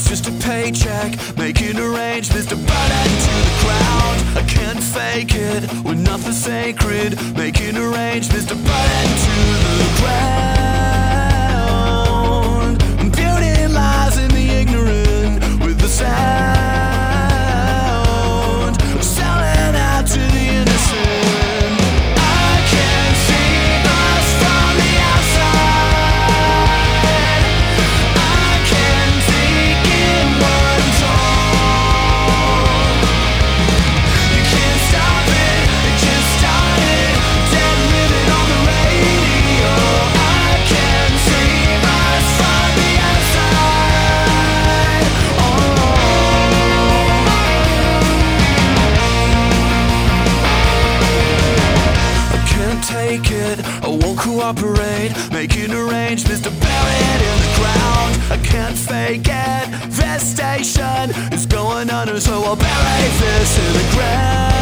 It's just a paycheck, making arrangements to burn it to the ground. I can't fake it, when nothing's sacred, making arrangements to burn it to the ground. Beauty lies in the ignorant, with the sound selling out to the innocent. I can see us from the outside. I can take in what's wrong. You can't stop it, it just started. Dead living on the radio. I can see us from the outside. I can't take it, I won't cooperate, making arrangements to bury it in the ground. I can't fake it, this station is going under, so I'll bury this in the ground.